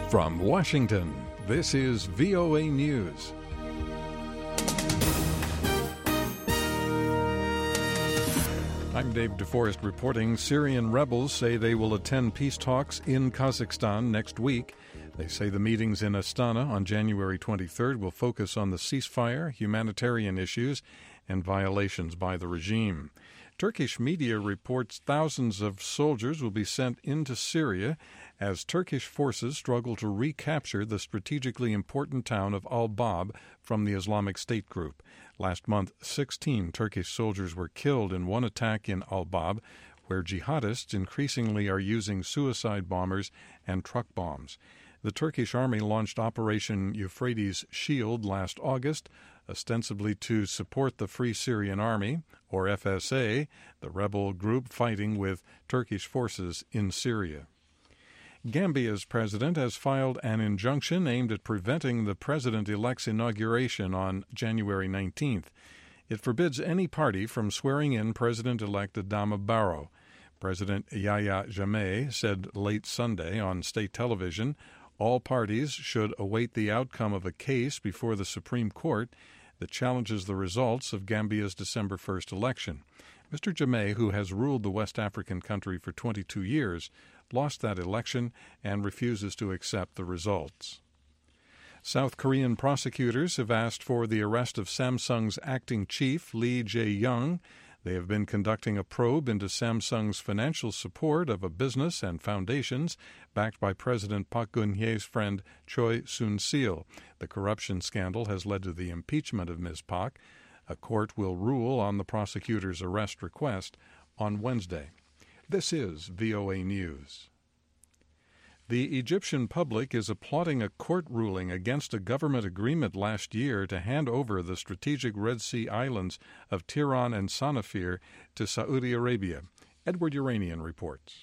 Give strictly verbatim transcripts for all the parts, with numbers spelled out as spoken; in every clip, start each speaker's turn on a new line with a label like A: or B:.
A: From Washington, this is V O A News. I'm Dave DeForest reporting. Syrian rebels say they will attend peace talks in Kazakhstan next week. They say the meetings in Astana on January twenty-third will focus on the ceasefire, humanitarian issues, and violations by the regime. Turkish media reports thousands of soldiers will be sent into Syria as Turkish forces struggle to recapture the strategically important town of Al-Bab from the Islamic State group. Last month, sixteen Turkish soldiers were killed in one attack in Al-Bab, where jihadists increasingly are using suicide bombers and truck bombs. The Turkish army launched Operation Euphrates Shield last August, ostensibly to support the Free Syrian Army, or F S A, the rebel group fighting with Turkish forces in Syria. Gambia's president has filed an injunction aimed at preventing the president-elect's inauguration on January nineteenth. It forbids any party from swearing in President-elect Adama Barrow. President Yahya Jammeh said late Sunday on state television all parties should await the outcome of a case before the Supreme Court that challenges the results of Gambia's December first election. Mister Jammeh, who has ruled the West African country for twenty-two years, lost that election and refuses to accept the results. South Korean prosecutors have asked for the arrest of Samsung's acting chief, Lee Jae-young. They have been conducting a probe into Samsung's financial support of a business and foundations backed by President Park Geun-hye's friend Choi Soon-sil. The corruption scandal has led to the impeachment of Miz Park. A court will rule on the prosecutor's arrest request on Wednesday. This is V O A News. The Egyptian public is applauding a court ruling against a government agreement last year to hand over the strategic Red Sea islands of Tiran and Sanafir to Saudi Arabia. Edward Uranian reports.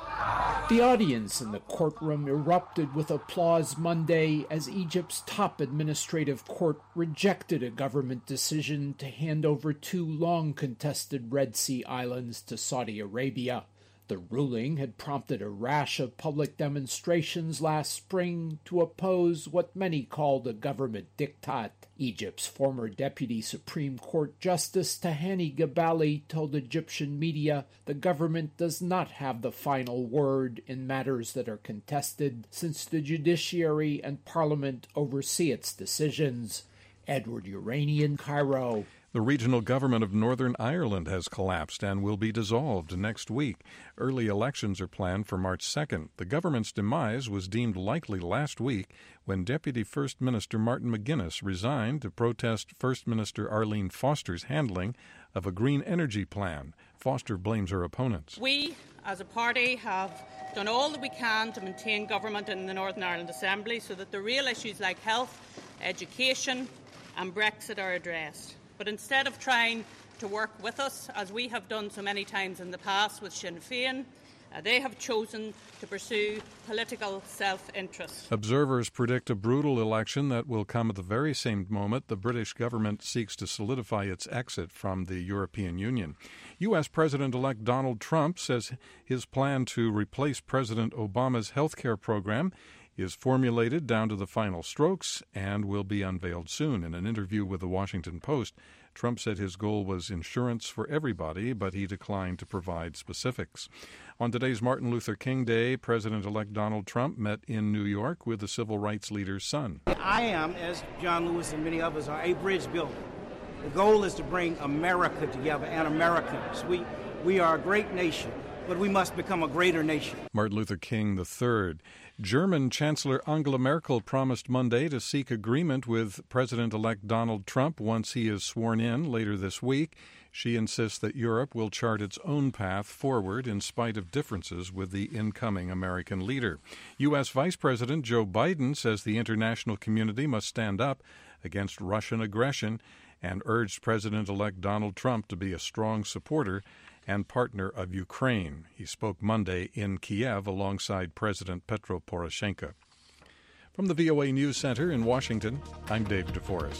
B: The audience in the courtroom erupted with applause Monday as Egypt's top administrative court rejected a government decision to hand over two long-contested Red Sea islands to Saudi Arabia. The ruling had prompted a rash of public demonstrations last spring to oppose what many called a government diktat. Egypt's former Deputy Supreme Court Justice Tahani Gabali told Egyptian media the government does not have the final word in matters that are contested, since the judiciary and parliament oversee its decisions. Edward Uranian, Cairo.
A: The regional government of Northern Ireland has collapsed and will be dissolved next week. Early elections are planned for March second. The government's demise was deemed likely last week when Deputy First Minister Martin McGuinness resigned to protest First Minister Arlene Foster's handling of a green energy plan. Foster blames her opponents.
C: We, as a party, have done all that we can to maintain government in the Northern Ireland Assembly so that the real issues like health, education and Brexit are addressed. But instead of trying to work with us, as we have done so many times in the past with Sinn Féin, uh, they have chosen to pursue political self-interest.
A: Observers predict a brutal election that will come at the very same moment the British government seeks to solidify its exit from the European Union. U S. President-elect Donald Trump says his plan to replace President Obama's health care program is formulated down to the final strokes and will be unveiled soon. In an interview with the Washington Post, Trump said his goal was insurance for everybody, but he declined to provide specifics. On today's Martin Luther King Day, President-elect Donald Trump met in New York with the civil rights leader's son.
D: I am, as John Lewis and many others are, a bridge builder. The goal is to bring America together and Americans. We, we are a great nation, but we must become a greater nation.
A: Martin Luther King the third. German Chancellor Angela Merkel promised Monday to seek agreement with President-elect Donald Trump once he is sworn in later this week. She insists that Europe will chart its own path forward in spite of differences with the incoming American leader. U S. Vice President Joe Biden says the international community must stand up against Russian aggression and urged President-elect Donald Trump to be a strong supporter and partner of Ukraine. He spoke Monday in Kiev alongside President Petro Poroshenko. From the V O A News Center in Washington, I'm Dave DeForest.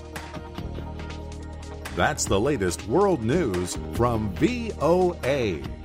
E: That's the latest world news from V O A.